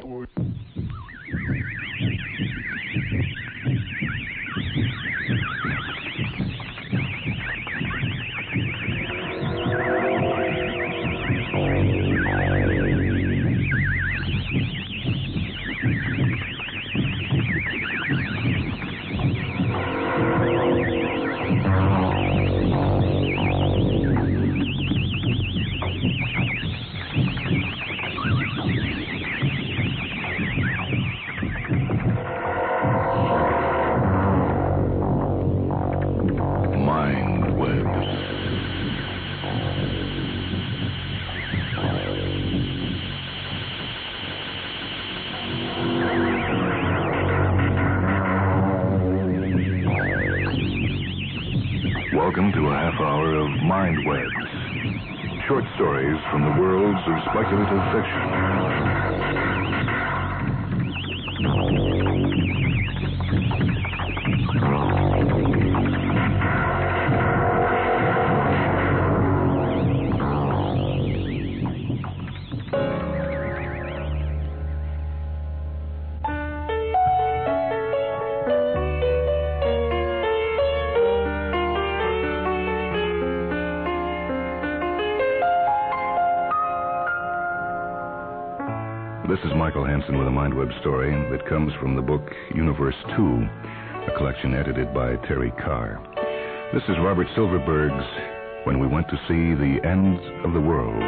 Welcome to a half hour of Mind Webs. Short stories from the worlds of speculative fiction. This is Michael Hansen with a Mind Web story that comes from the book Universe 2, a collection edited by Terry Carr. This is Robert Silverberg's When We Went to See the End of the World.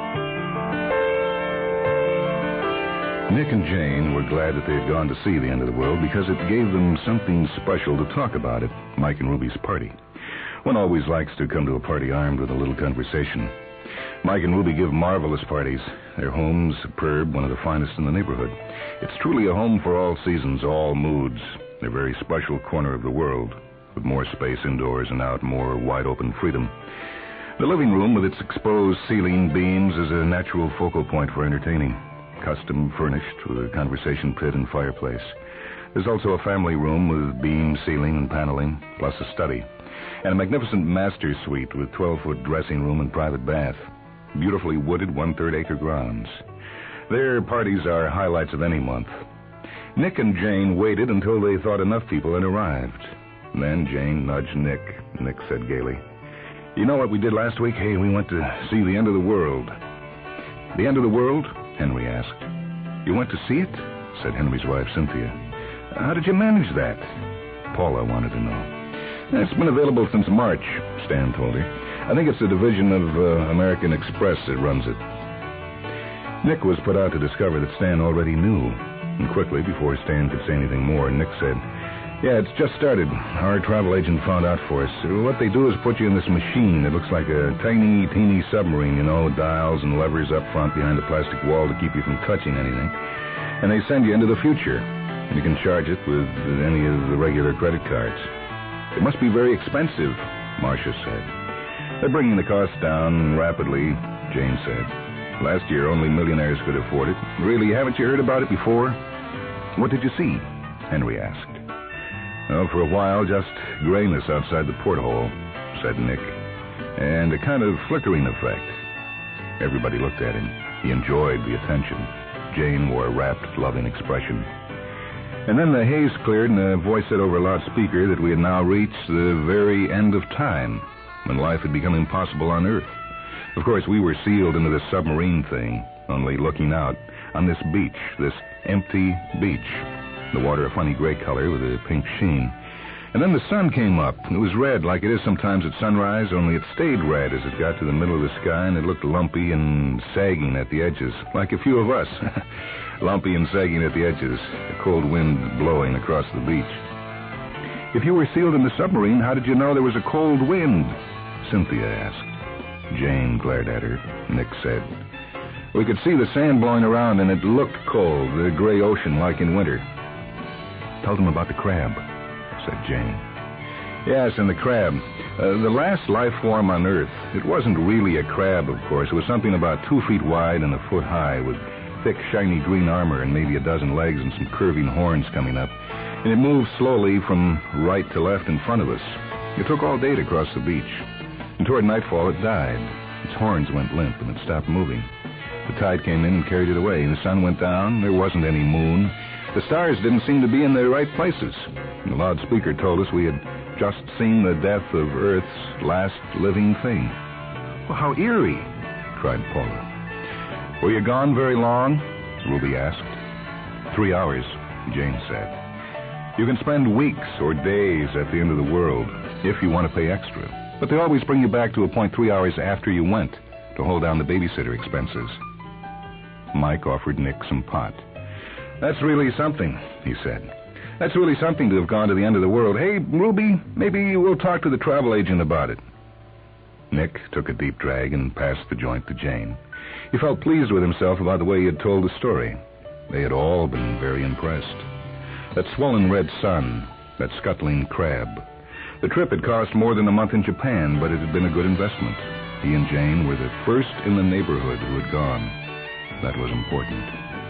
Nick and Jane were glad that they had gone to see the end of the world because it gave them something special to talk about at Mike and Ruby's party. One always likes to come to a party armed with a little conversation. Mike and Ruby give marvelous parties. Their home's superb, one of the finest in the neighborhood. It's truly a home for all seasons, all moods. Their very special corner of the world, with more space indoors and out, more wide-open freedom. The living room, with its exposed ceiling beams, is a natural focal point for entertaining. Custom furnished with a conversation pit and fireplace. There's also a family room with beam ceiling and paneling, plus a study. And a magnificent master suite with 12-foot dressing room and private bath. Beautifully wooded 1/3 acre grounds. Their parties are highlights of any month. Nick and Jane waited until they thought enough people had arrived. Then Jane nudged Nick. Nick said gaily, "You know what we did last week? Hey, we went to see the end of the world." "The end of the world?" Henry asked. "You went to see it?" said Henry's wife, Cynthia. "How did you manage that?" Paula wanted to know. "It's been available since March," Stan told her. "I think it's a division of American Express that runs it." Nick was put out to discover that Stan already knew. And quickly, before Stan could say anything more, Nick said, "Yeah, it's just started. Our travel agent found out for us. What they do is put you in this machine that looks like a tiny, teeny submarine, dials and levers up front behind a plastic wall to keep you from touching anything. And they send you into the future. You can charge it with any of the regular credit cards." "It must be very expensive," Marcia said. "They're bringing the cost down rapidly," Jane said. "Last year, only millionaires could afford it. Really, haven't you heard about it before?" "What did you see?" Henry asked. "Oh, for a while, just grayness outside the porthole," said Nick. "And a kind of flickering effect." Everybody looked at him. He enjoyed the attention. Jane wore a rapt, loving expression. And then the haze cleared, and a voice said over a loudspeaker that we had now reached the very end of time, when life had become impossible on Earth. Of course, we were sealed into this submarine thing, only looking out on this beach, this empty beach. The water a funny gray color with a pink sheen. And then the sun came up. It was red, like it is sometimes at sunrise, only it stayed red as it got to the middle of the sky, and it looked lumpy and sagging at the edges, like a few of us. Lumpy and sagging at the edges, a cold wind blowing across the beach. "If you were sealed in the submarine, how did you know there was a cold wind?" Cynthia asked. Jane glared at her. Nick said, "We could see the sand blowing around, and it looked cold, the gray ocean like in winter." "Tell them about the crab," said Jane. "Yes, and the crab. The last life form on Earth. It wasn't really a crab, of course. It was something about 2 feet wide and a foot high, with thick, shiny green armor and maybe a dozen legs and some curving horns coming up. And it moved slowly from right to left in front of us. It took all day to cross the beach. And toward nightfall, it died. Its horns went limp, and it stopped moving. The tide came in and carried it away. The sun went down. There wasn't any moon. The stars didn't seem to be in their right places. The loudspeaker told us we had just seen the death of Earth's last living thing. Well, how eerie, cried Paula. Were you gone very long? Ruby asked. 3 hours, Jane said. You can spend weeks or days at the end of the world if you want to pay extra. But they always bring you back to a point 3 hours after you went to hold down the babysitter expenses. Mike offered Nick some pot. That's really something, he said. That's really something to have gone to the end of the world. Hey, Ruby, maybe we'll talk to the travel agent about it. Nick took a deep drag and passed the joint to Jane. He felt pleased with himself about the way he had told the story. They had all been very impressed. That swollen red sun, that scuttling crab. The trip had cost more than a month in Japan, but it had been a good investment. He and Jane were the first in the neighborhood who had gone. That was important.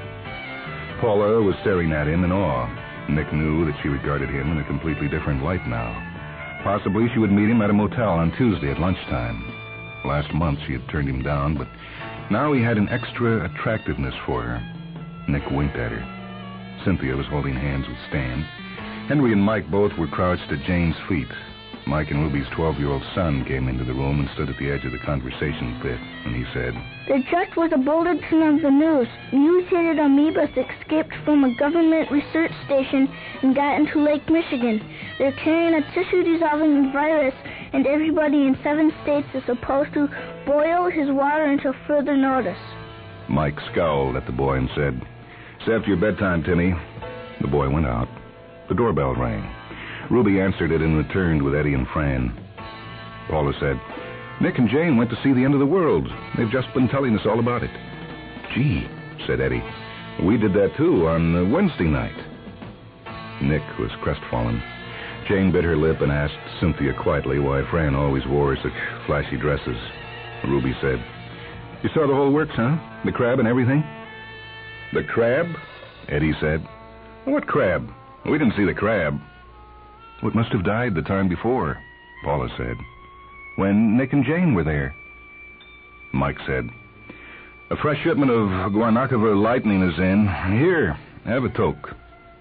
Paula was staring at him in awe. Nick knew that she regarded him in a completely different light now. Possibly she would meet him at a motel on Tuesday at lunchtime. Last month she had turned him down, but now he had an extra attractiveness for her. Nick winked at her. Cynthia was holding hands with Stan. Henry and Mike both were crouched at Jane's feet. Mike and Ruby's 12-year-old son came into the room and stood at the edge of the conversation pit, and he said, "There just was a bulletin of the news. Mutated amoebas escaped from a government research station and got into Lake Michigan. They're carrying a tissue-dissolving virus, and everybody in 7 states is supposed to boil his water until further notice." Mike scowled at the boy and said, "It's after your bedtime, Timmy." The boy went out. The doorbell rang. Ruby answered it and returned with Eddie and Fran. Paula said, "Nick and Jane went to see the end of the world. They've just been telling us all about it." "Gee," said Eddie. "We did that, too, on Wednesday night." Nick was crestfallen. Jane bit her lip and asked Cynthia quietly why Fran always wore such flashy dresses. Ruby said, "You saw the whole works, huh? The crab and everything?" "The crab?" Eddie said. "What crab? We didn't see the crab." "It must have died the time before," Paula said, "when Nick and Jane were there." Mike said, "A fresh shipment of Guanacaver lightning is in. Here, have a toke."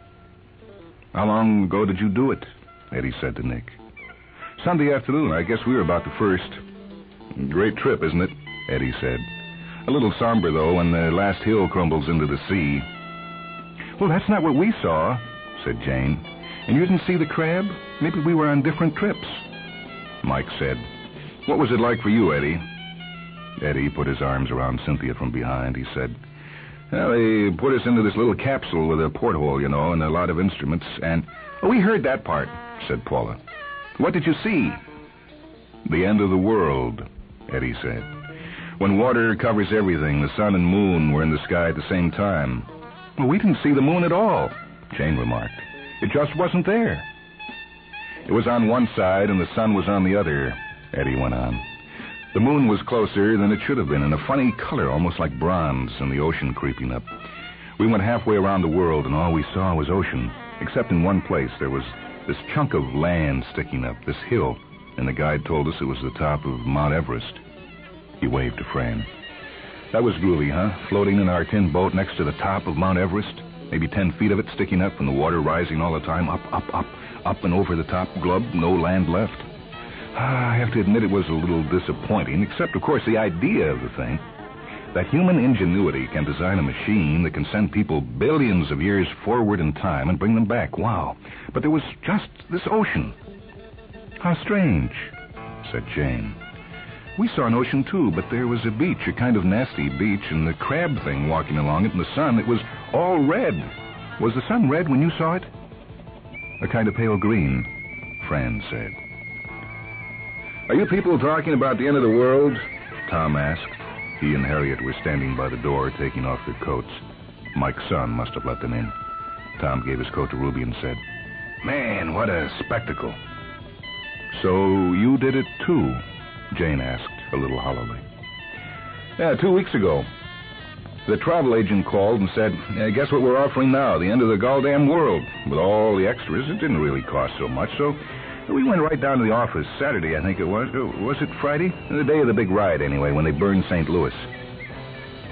"How long ago did you do it?" Eddie said to Nick. "Sunday afternoon. I guess we were about the first." "Great trip, isn't it?" Eddie said. "A little somber, though, when the last hill crumbles into the sea." "Well, that's not what we saw," said Jane. "And you didn't see the crab? Maybe we were on different trips." Mike said, "What was it like for you, Eddie?" Eddie put his arms around Cynthia from behind. He said, "Well, they put us into this little capsule with a porthole, and a lot of instruments, and..." "Oh, we heard that part," said Paula. "What did you see?" "The end of the world," Eddie said. "When water covers everything, the sun and moon were in the sky at the same time." "Well, we didn't see the moon at all," Jane remarked. "It just wasn't there." "It was on one side and the sun was on the other," Eddie went on. "The moon was closer than it should have been, in a funny color, almost like bronze, and the ocean creeping up. We went halfway around the world, and all we saw was ocean, except in one place. There was this chunk of land sticking up, this hill, and the guide told us it was the top of Mount Everest." He waved to Fran. "That was groovy, huh? Floating in our tin boat next to the top of Mount Everest. Maybe 10 feet of it sticking up and the water rising all the time, up and over the top glub, no land left. I have to admit it was a little disappointing, except, of course, the idea of the thing. That human ingenuity can design a machine that can send people billions of years forward in time and bring them back. Wow. But there was just this ocean." "How strange," said Jane. "We saw an ocean, too, but there was a beach, a kind of nasty beach, and the crab thing walking along it in the sun. It was all red. Was the sun red when you saw it?" "A kind of pale green," Fran said. "Are you people talking about the end of the world?" Tom asked. He and Harriet were standing by the door, taking off their coats. Mike's son must have let them in. Tom gave his coat to Ruby and said, "Man, what a spectacle." "So you did it, too?" Jane asked, a little hollowly. "Yeah, 2 weeks ago. The travel agent called and said, guess what we're offering now, the end of the goddamn world. With all the extras, it didn't really cost so much, so we went right down to the office Saturday, I think it was. Was it Friday? The day of the big riot, anyway, when they burned St. Louis."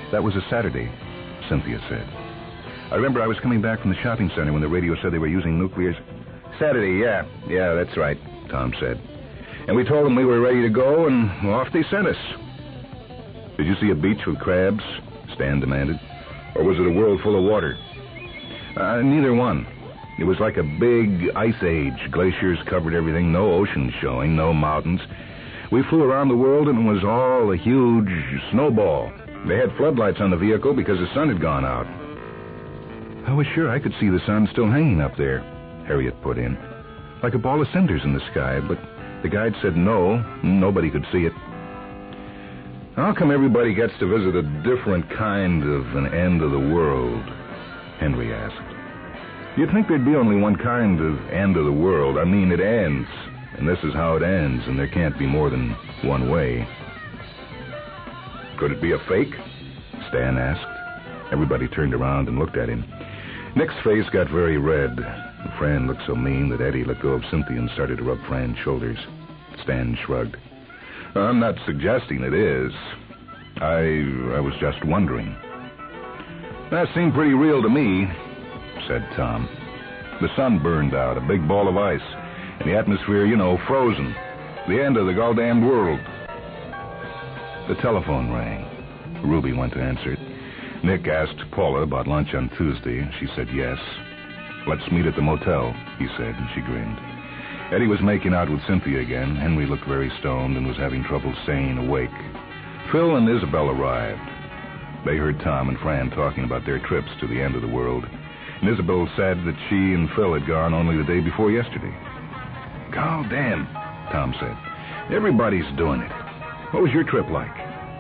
That was a Saturday, Cynthia said. I remember I was coming back from the shopping center when the radio said they were using nuclear... Saturday, yeah. Yeah, that's right, Tom said. And we told them we were ready to go, and off they sent us. Did you see a beach with crabs? Stan demanded. Or was it a world full of water? Neither one. It was like a big ice age. Glaciers covered everything, no ocean showing, no mountains. We flew around the world, and it was all a huge snowball. They had floodlights on the vehicle because the sun had gone out. I was sure I could see the sun still hanging up there, Harriet put in. Like a ball of cinders in the sky, but the guide said no, nobody could see it. How come everybody gets to visit a different kind of an end of the world? Henry asked. You'd think there'd be only one kind of end of the world. I mean, it ends, and this is how it ends, and there can't be more than one way. Could it be a fake? Stan asked. Everybody turned around and looked at him. Nick's face got very red. Fran looked so mean that Eddie let go of Cynthia and started to rub Fran's shoulders. Stan shrugged. I'm not suggesting it is. I was just wondering. That seemed pretty real to me, said Tom. The sun burned out, a big ball of ice, and the atmosphere, frozen. The end of the goddamned world. The telephone rang. Ruby went to answer it. Nick asked Paula about lunch on Tuesday, and she said yes. Let's meet at the motel, he said, and she grinned. Eddie was making out with Cynthia again. Henry looked very stoned and was having trouble staying awake. Phil and Isabel arrived. They heard Tom and Fran talking about their trips to the end of the world, and Isabel said that she and Phil had gone only the day before yesterday. God damn, Tom said. Everybody's doing it. What was your trip like?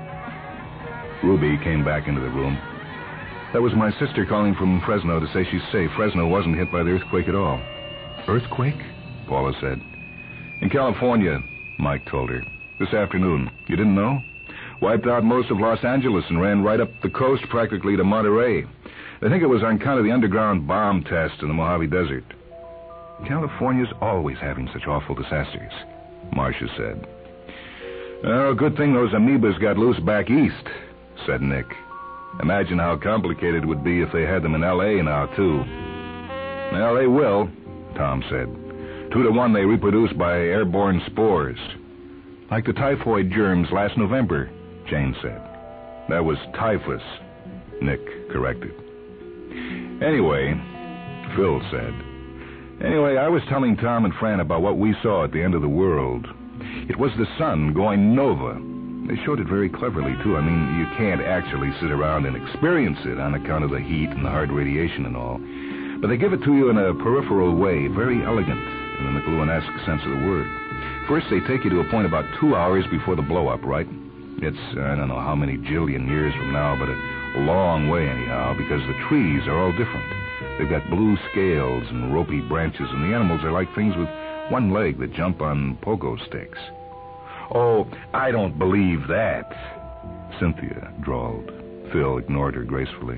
Ruby came back into the room. That was my sister calling from Fresno to say she's safe. Fresno wasn't hit by the earthquake at all. Earthquake? Paula said. In California, Mike told her. This afternoon. You didn't know? Wiped out most of Los Angeles and ran right up the coast practically to Monterey. They think it was on account of the underground bomb test in the Mojave Desert. California's always having such awful disasters, Marcia said. Oh, good thing those amoebas got loose back east, said Nick. Imagine how complicated it would be if they had them in L.A. now, too. Well, they will, Tom said. 2 to 1 they reproduce by airborne spores. Like the typhoid germs last November, Jane said. That was typhus, Nick corrected. Anyway, Phil said. Anyway, I was telling Tom and Fran about what we saw at the end of the world. It was the sun going nova. They showed it very cleverly, too. I mean, you can't actually sit around and experience it on account of the heat and the hard radiation and all. But they give it to you in a peripheral way, very elegant in the McLuhanesque sense of the word. First, they take you to a point about 2 hours before the blow-up, right? It's, I don't know how many jillion years from now, but a long way anyhow, because the trees are all different. They've got blue scales and ropey branches, and the animals are like things with one leg that jump on pogo sticks. Oh, I don't believe that, Cynthia drawled. Phil ignored her gracefully.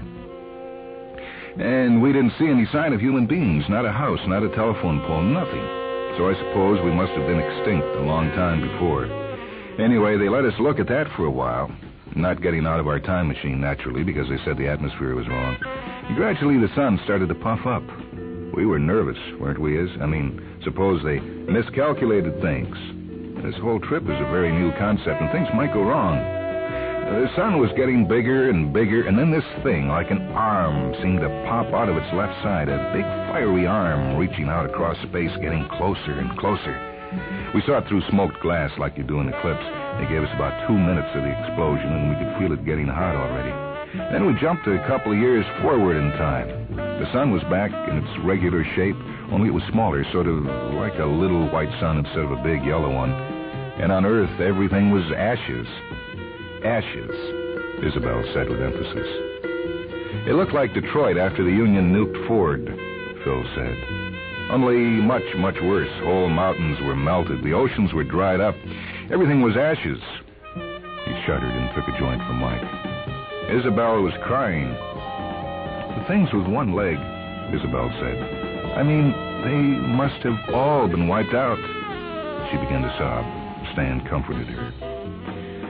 And we didn't see any sign of human beings, not a house, not a telephone pole, nothing. So I suppose we must have been extinct a long time before. Anyway, they let us look at that for a while, not getting out of our time machine, naturally, because they said the atmosphere was wrong. And gradually the sun started to puff up. We were nervous, weren't we, suppose they miscalculated things. This whole trip is a very new concept, and things might go wrong. The sun was getting bigger and bigger, and then this thing, like an arm, seemed to pop out of its left side, a big fiery arm reaching out across space, getting closer and closer. We saw it through smoked glass like you do in eclipse. They gave us about 2 minutes of the explosion, and we could feel it getting hot already. Then we jumped a couple of years forward in time. The sun was back in its regular shape, only it was smaller, sort of like a little white sun instead of a big yellow one. And on Earth, everything was ashes. Ashes, Isabel said with emphasis. It looked like Detroit after the Union nuked Ford, Phil said. Only much, much worse. Whole mountains were melted. The oceans were dried up. Everything was ashes. He shuddered and took a joint from Mike. Isabel was crying. The things with one leg, Isabel said. They must have all been wiped out. She began to sob. Stan comforted her.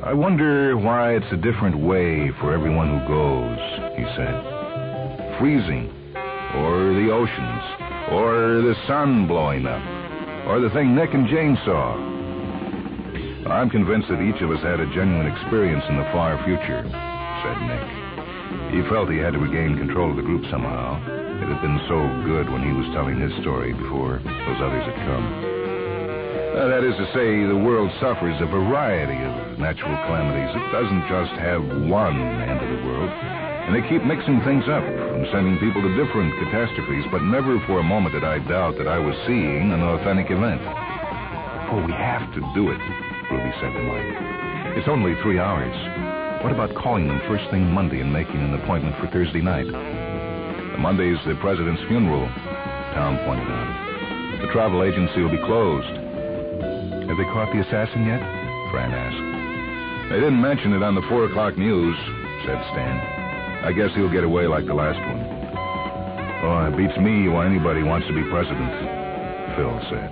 I wonder why it's a different way for everyone who goes, he said. Freezing, or the oceans, or the sun blowing up, or the thing Nick and Jane saw. I'm convinced that each of us had a genuine experience in the far future, said Nick. He felt he had to regain control of the group somehow. It had been so good when he was telling his story before those others had come. That is to say, the world suffers a variety of natural calamities. It doesn't just have one end of the world. And they keep mixing things up and sending people to different catastrophes, but never for a moment did I doubt that I was seeing an authentic event. Oh, we have to do it, Ruby said to Mike. It's only 3 hours. What about calling them first thing Monday and making an appointment for Thursday night? Monday's the president's funeral, Tom pointed out. The travel agency will be closed. Have they caught the assassin yet? Fran asked. They didn't mention it on the 4 o'clock news, said Stan. I guess he'll get away like the last one. Oh, it beats me why anybody wants to be president, Phil said.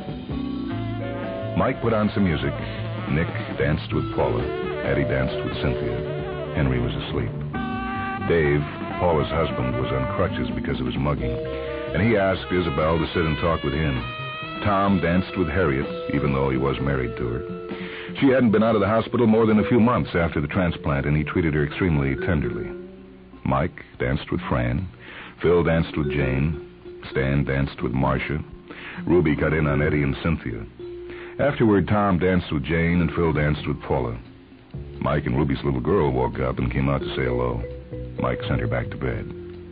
Mike put on some music. Nick danced with Paula. Eddie danced with Cynthia. Henry was asleep. Dave, Paula's husband, was on crutches because of his mugging, and he asked Isabel to sit and talk with him. Tom danced with Harriet, even though he was married to her. She hadn't been out of the hospital more than a few months after the transplant, and he treated her extremely tenderly. Mike danced with Fran. Phil danced with Jane. Stan danced with Marcia. Ruby cut in on Eddie and Cynthia. Afterward, Tom danced with Jane, and Phil danced with Paula. Mike and Ruby's little girl woke up and came out to say hello. Mike sent her back to bed.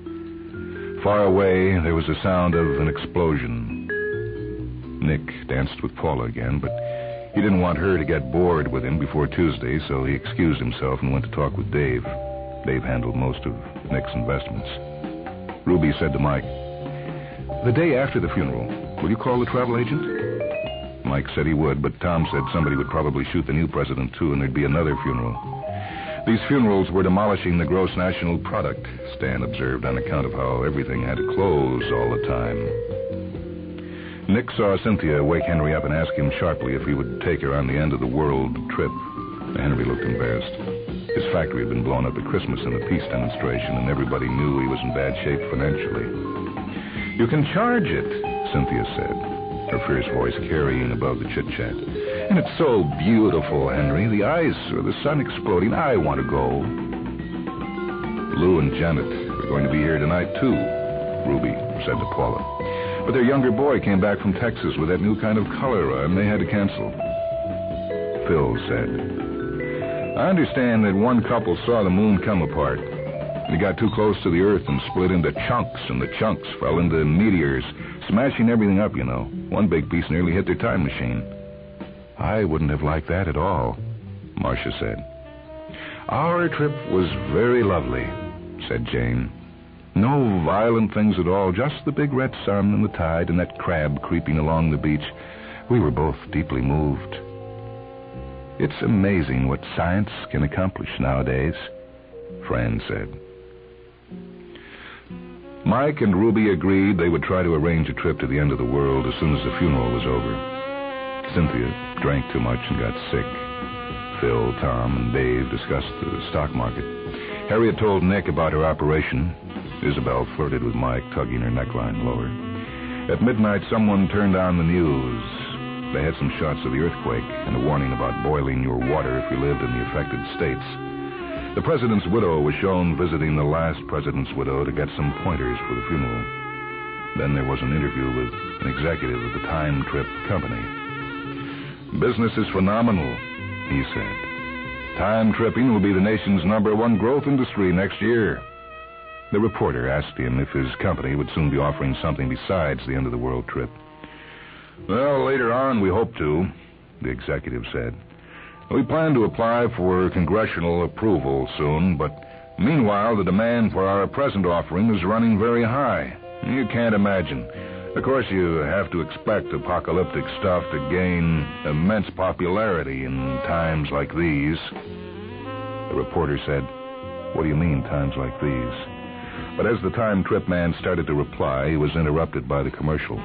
Far away, there was the sound of an explosion. Nick danced with Paula again, but he didn't want her to get bored with him before Tuesday, so he excused himself and went to talk with Dave. Dave handled most of Nick's investments. Ruby said to Mike, "The day after the funeral, will you call the travel agent?" Mike said he would, but Tom said somebody would probably shoot the new president, too, and there'd be another funeral. These funerals were demolishing the gross national product, Stan observed, on account of how everything had to close all the time. Nick saw Cynthia wake Henry up and ask him sharply if he would take her on the end-of-the-world trip. Henry looked embarrassed. His factory had been blown up at Christmas in a peace demonstration, and everybody knew he was in bad shape financially. "You can charge it," Cynthia said, her fierce voice carrying above the chit-chat. "And it's so beautiful, Henry. The ice or the sun exploding. I want to go." "Lou and Janet are going to be here tonight, too," Ruby said to Paula. "But their younger boy came back from Texas with that new kind of cholera, and they had to cancel." Phil said, "I understand that one couple saw the moon come apart. It got too close to the Earth and split into chunks, and the chunks fell into meteors, smashing everything up, you know. One big piece nearly hit their time machine." "I wouldn't have liked that at all," Marcia said. "Our trip was very lovely," said Jane. "No violent things at all, just the big red sun and the tide and that crab creeping along the beach. We were both deeply moved." "It's amazing what science can accomplish nowadays," Fran said. Mike and Ruby agreed they would try to arrange a trip to the end of the world as soon as the funeral was over. Cynthia drank too much and got sick. Phil, Tom, and Dave discussed the stock market. Harriet told Nick about her operation. Isabel flirted with Mike, tugging her neckline lower. At midnight, someone turned on the news. They had some shots of the earthquake and a warning about boiling your water if you lived in the affected states. The president's widow was shown visiting the last president's widow to get some pointers for the funeral. Then there was an interview with an executive of the Time Trip Company. "Business is phenomenal," he said. "Time tripping will be the nation's #1 growth industry next year." The reporter asked him if his company would soon be offering something besides the end-of-the-world trip. "Well, later on, we hope to," the executive said. "We plan to apply for congressional approval soon, but meanwhile, the demand for our present offering is running very high. You can't imagine. Of course, you have to expect apocalyptic stuff to gain immense popularity in times like these." The reporter said, "What do you mean, times like these?" But as the time trip man started to reply, he was interrupted by the commercial.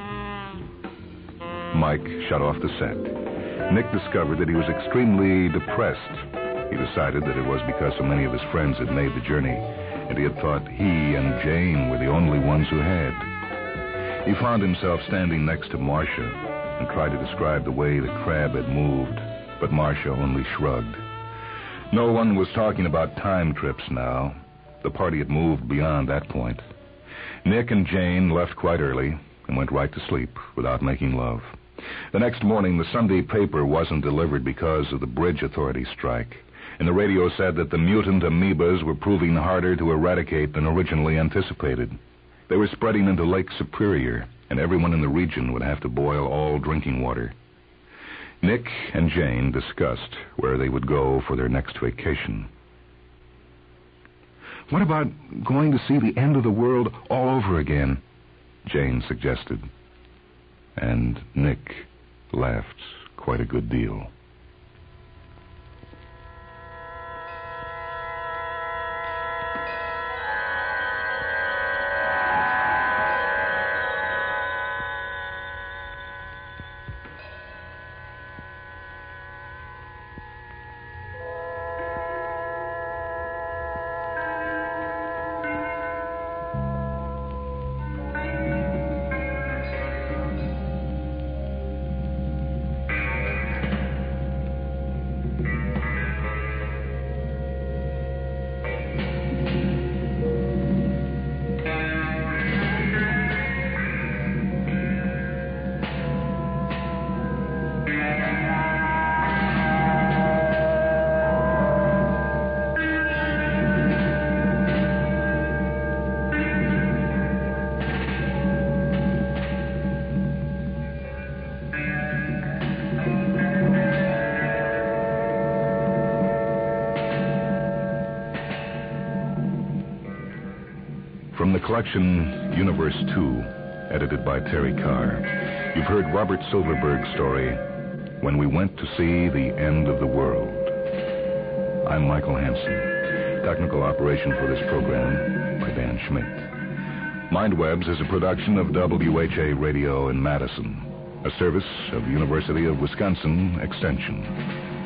Mike shut off the set. Nick discovered that he was extremely depressed. He decided that it was because so many of his friends had made the journey, and he had thought he and Jane were the only ones who had. He found himself standing next to Marcia and tried to describe the way the crab had moved, but Marcia only shrugged. No one was talking about time trips now. The party had moved beyond that point. Nick and Jane left quite early and went right to sleep without making love. The next morning, the Sunday paper wasn't delivered because of the bridge authority strike, and the radio said that the mutant amoebas were proving harder to eradicate than originally anticipated. They were spreading into Lake Superior, and everyone in the region would have to boil all drinking water. Nick and Jane discussed where they would go for their next vacation. "What about going to see the end of the world all over again?" Jane suggested. And Nick laughed quite a good deal. From the collection Universe 2, edited by Terry Carr, you've heard Robert Silverberg's story, When We Went to See the End of the World. I'm Michael Hansen. Technical operation for this program by Dan Schmidt. Mindwebs is a production of WHA Radio in Madison, a service of the University of Wisconsin Extension.